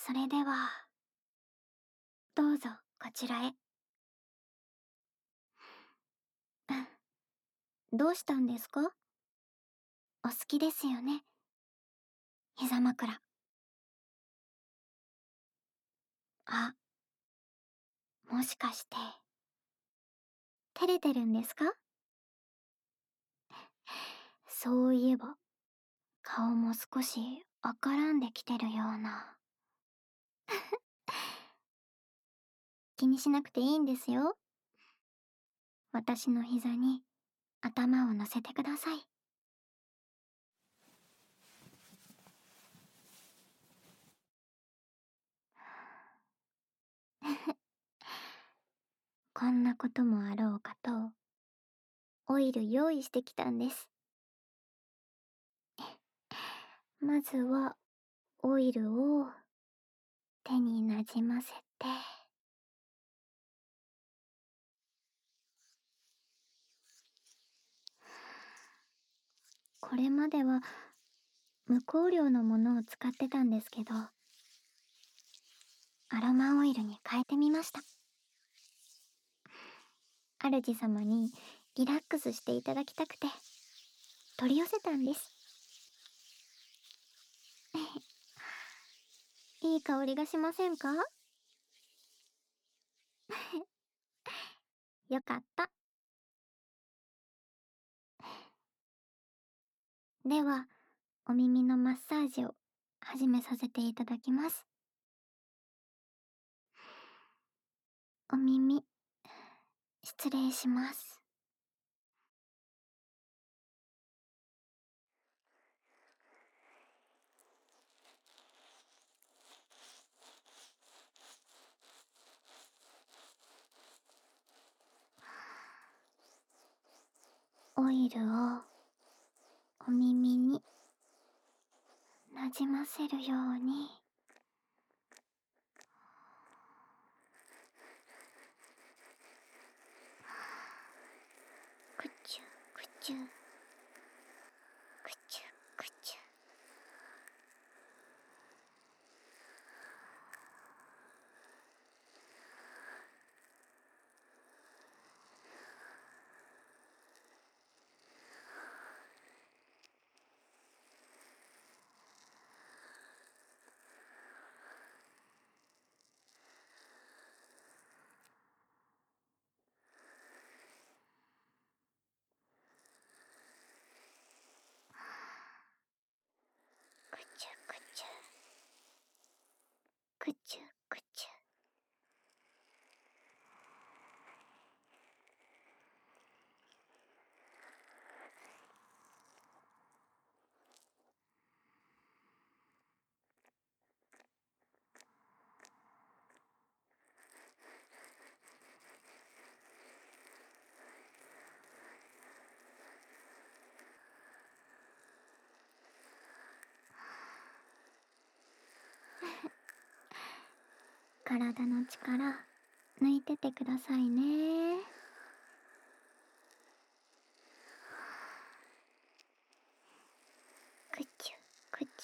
それでは、どうぞこちらへ。どうしたんですか？お好きですよね、膝枕。あ、もしかして、照れてるんですか？そういえば、顔も少し赤らんできてるような。気にしなくていいんですよ。私の膝に頭を乗せてください。こんなこともあろうかと、オイル用意してきたんです。まずは、オイルを手になじませて、これまでは無香料のものを使ってたんですけど、アロマオイルに変えてみました。主様にリラックスしていただきたくて、取り寄せたんです。いい香りがしませんか？よかった。では、お耳のマッサージを始めさせていただきます。お耳、失礼します。オイルをお耳になじませるように。くちゅくちゅ、くちゅくちゅ。くちゅくちゅ、くちゅくちゅ。体の力抜いててくださいね。くちゅくちゅ、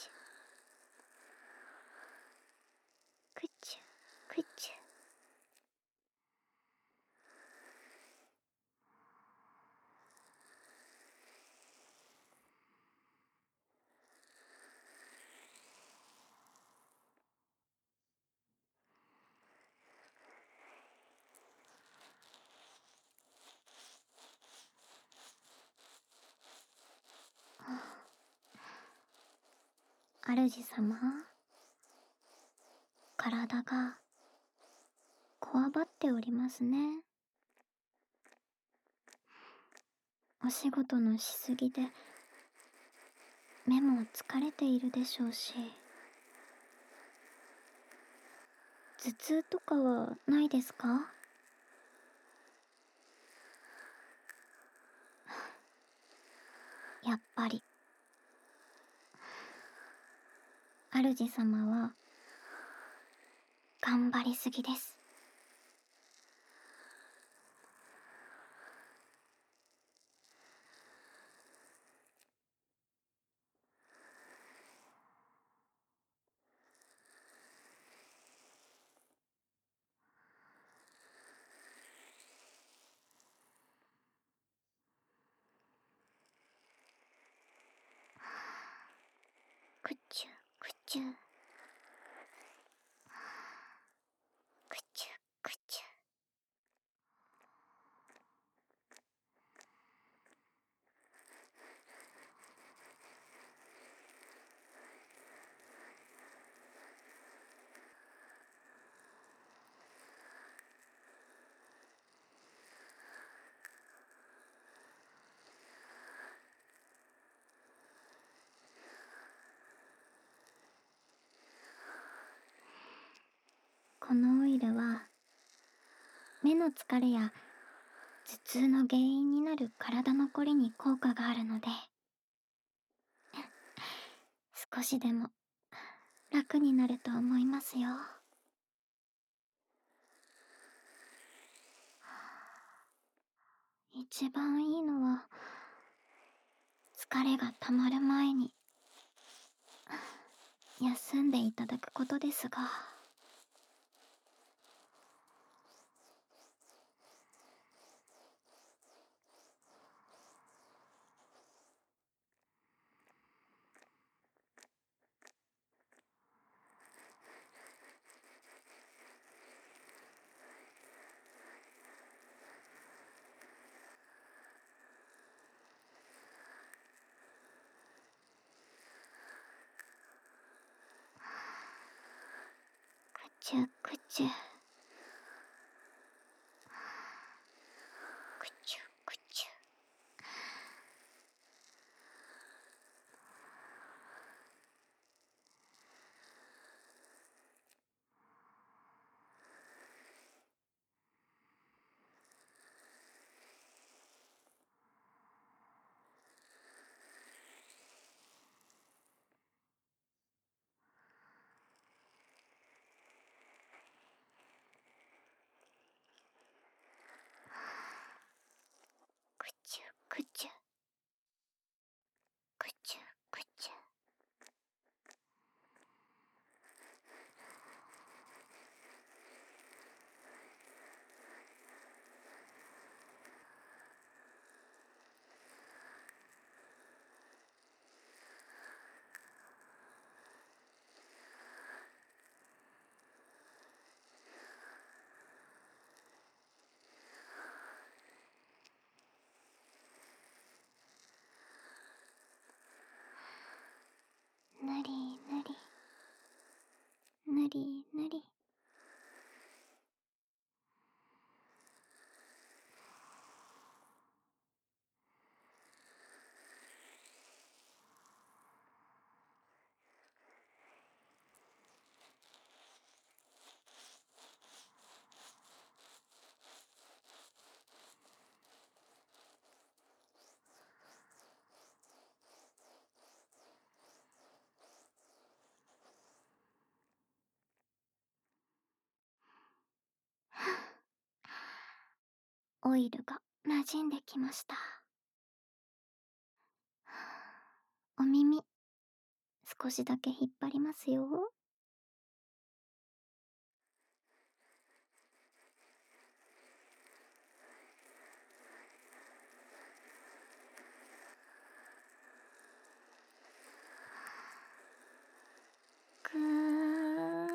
くちゅくちゅ。主様、体がこわばっておりますね。お仕事のしすぎで目も疲れているでしょうし、頭痛とかはないですか？やっぱり主様は頑張りすぎです。 くちゅくちゅ、くちゅくちゅ。このオイルは目の疲れや頭痛の原因になる体のこりに効果があるので、少しでも楽になると思いますよ。一番いいのは疲れがたまる前に休んでいただくことですが。くちゅくちゅ、くちゅくちゅ。くちゅくちゅ、くちゅくちゅ。ぬりぬり、ぬりぬり。オイルが馴染んできました。お耳、少しだけ引っ張りますよ。くー。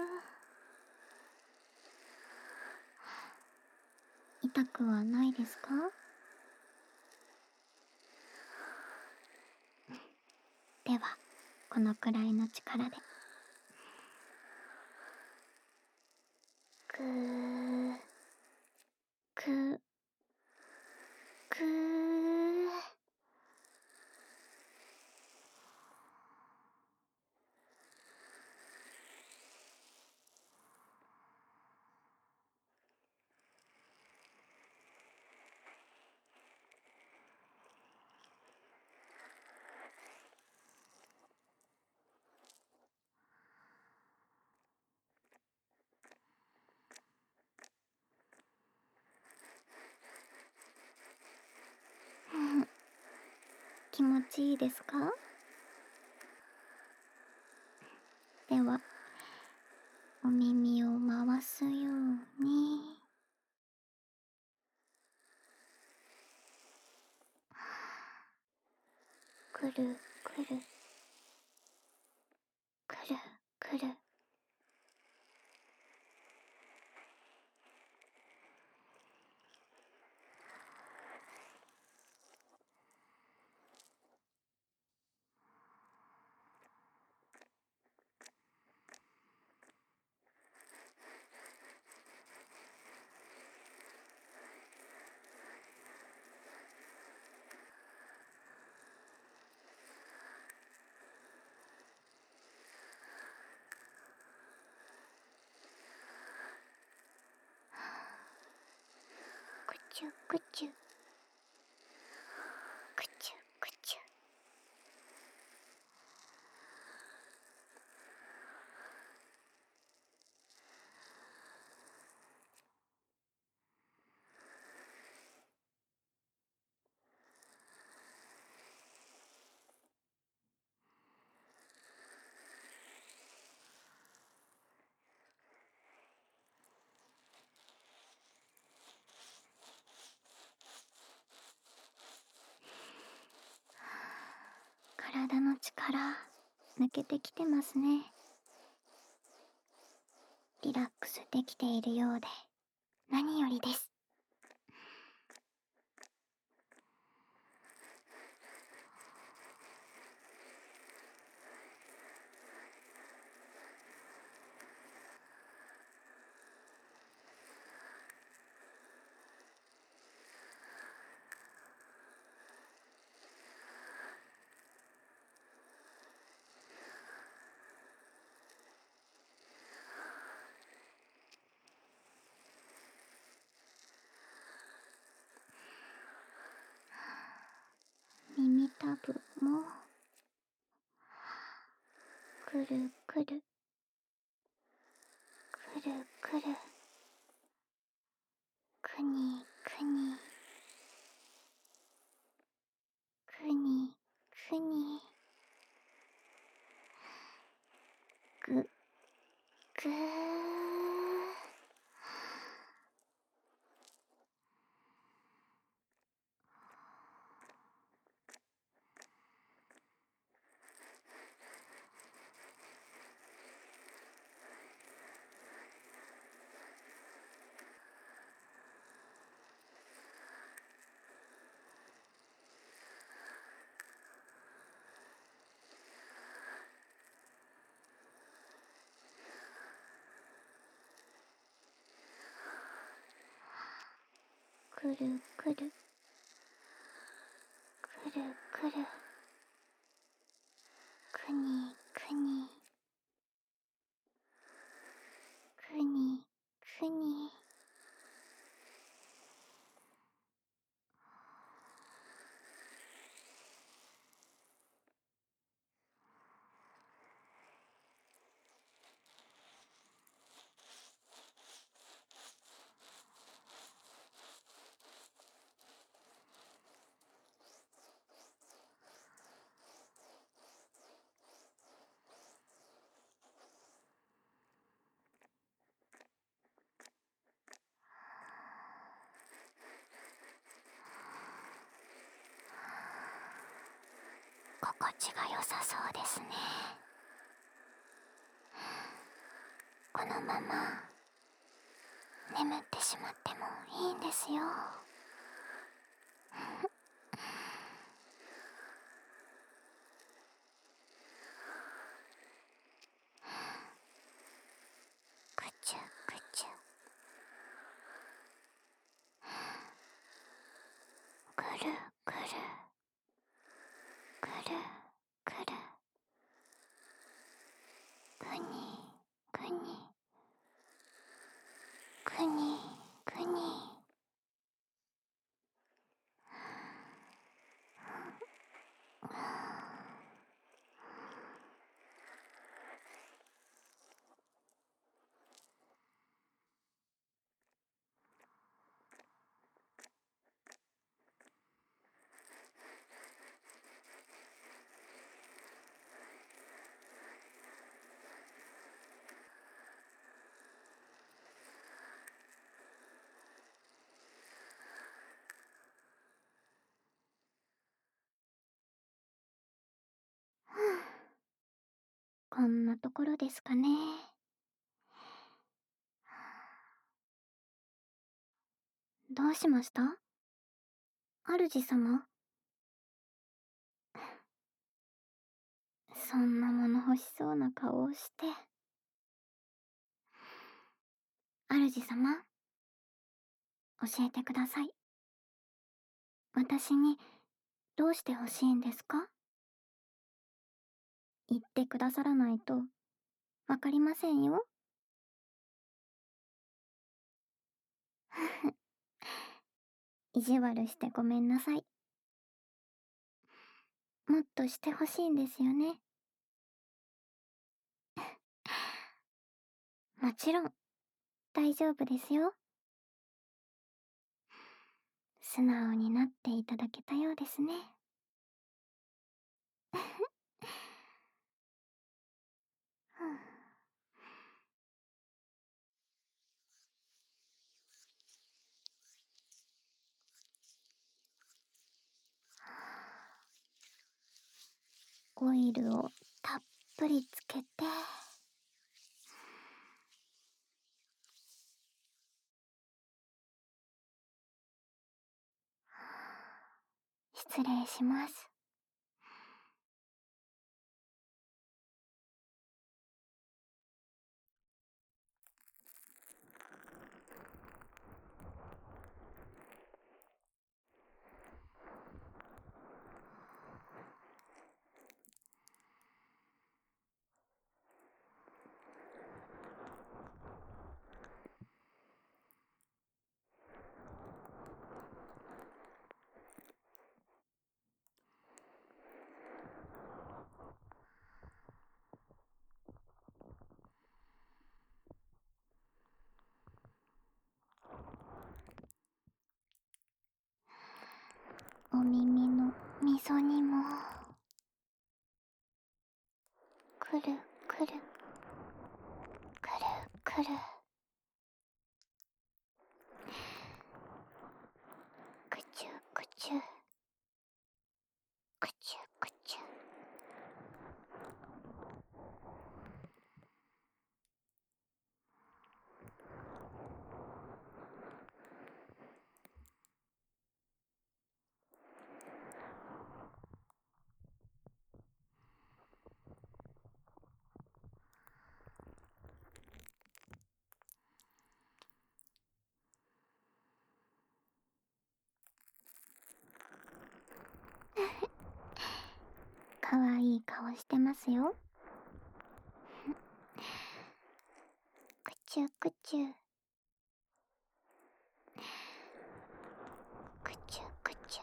痛くはないですか？では、このくらいの力で。くー、く、くー。気持ちいいですか？では、お耳を回すように。くるくる。 くる。くちゅくちゅ。くちゅくちゅ。体の力抜けてきてますね。リラックスできているようで何よりです。耳たぶもくるくるくるくる、くにくにくにくに、ぐぐー。くるくるくるくる、くにくにくにくに。心地が良さそうですね。このまま眠ってしまってもいいんですよ。くちゅくちゅ、くるくるくるくる、くにくにくにくに。 こんなところですかね。どうしました？主様？そんなもの欲しそうな顔をして。主様、教えてください。私にどうして欲しいんですか？言ってくださらないとわかりませんよ。意地悪してごめんなさい。もっとしてほしいんですよね。もちろん、大丈夫ですよ。素直になっていただけたようですね。オイルをたっぷりつけて、失礼します。お耳の溝にも、くるくる、くるくる。くちゅくちゅ、くちゅくちゅ。かわいい顔してますよ。くちゅくちゅ、くちゅくちゅ。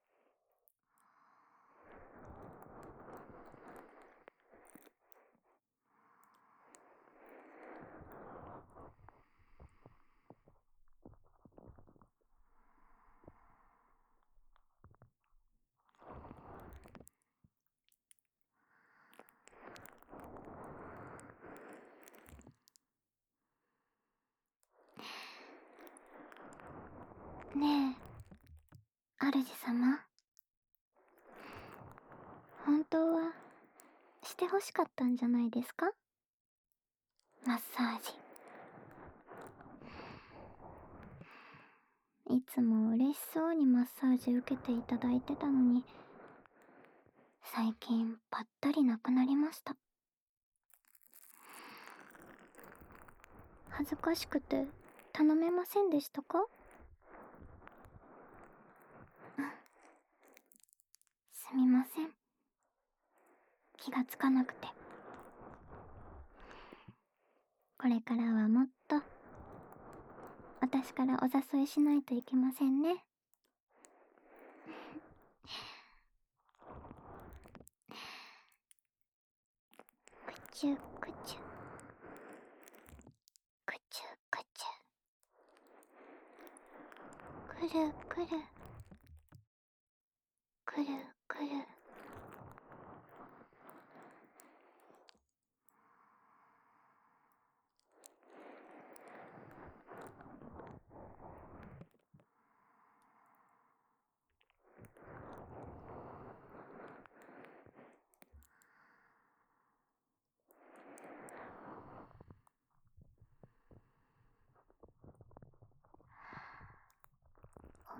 ねえ、主様。本当はしてほしかったんじゃないですか？マッサージ。いつも嬉しそうにマッサージ受けていただいてたのに、最近ぱったりなくなりました。恥ずかしくて頼めませんでしたか？すみません。気がつかなくて。これからはもっと私からお誘いしないといけませんね。くちゅくちゅ、くちゅくちゅ。くるくる、くるくる。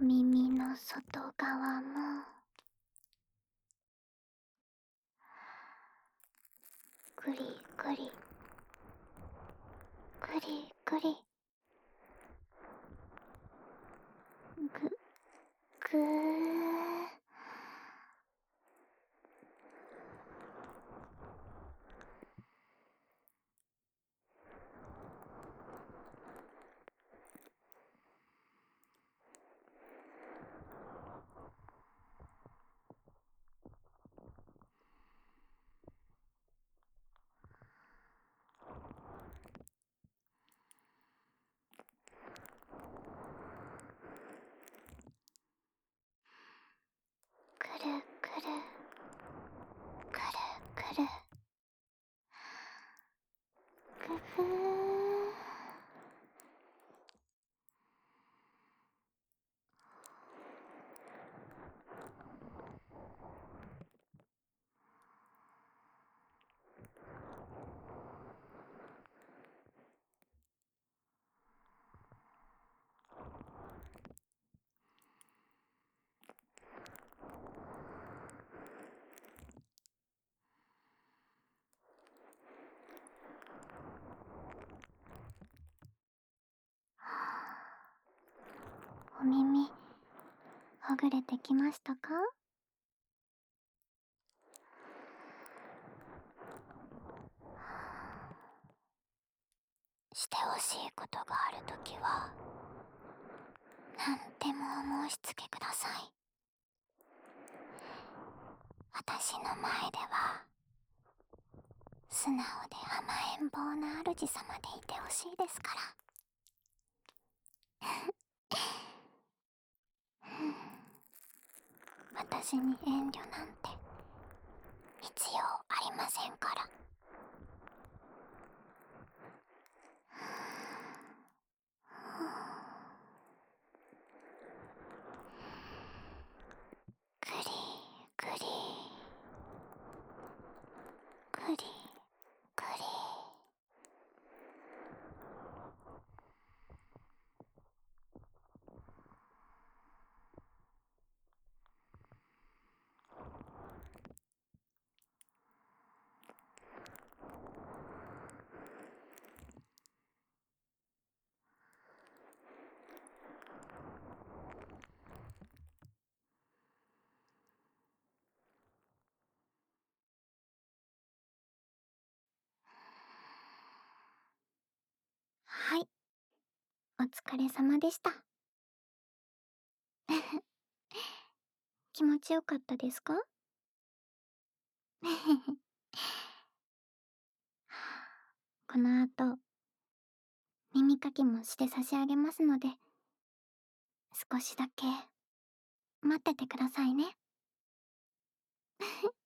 お耳の外側もぐりぐりぐりぐりぐぐー。くるくるくるくるぐぐー。お耳ほぐれてきましたか？してほしいことがあるときは何でもお申し付けください。私の前では素直で甘えん坊な主様でいてほしいですから。私に遠慮なんて必要ありませんから。ぐりぐりぐりぐり。はい、お疲れ様でした。気持ちよかったですか？この後耳かきもして差し上げますので、少しだけ待っててくださいね。